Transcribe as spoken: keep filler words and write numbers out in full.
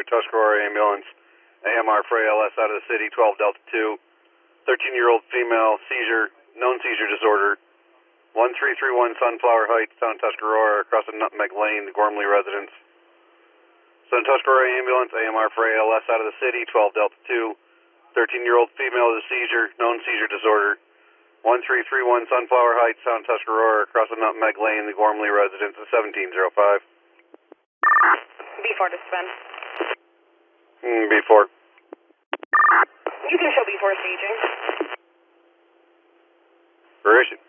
Tuscarora ambulance, A M R for A L S out of the city, twelve Delta two, thirteen-year-old female, seizure, known seizure disorder, one three three one Sunflower Heights, South Tuscarora, across the Nutmeg Lane, the Gormley residence. South Tuscarora ambulance, A M R for A L S out of the city, twelve Delta two, thirteen-year-old female with a seizure, known seizure disorder, one three three one Sunflower Heights, South Tuscarora, across the Nutmeg Lane, the Gormley residence, seventeen oh five. B four to suspend. Mm, B four. You can show B four staging. Where is she?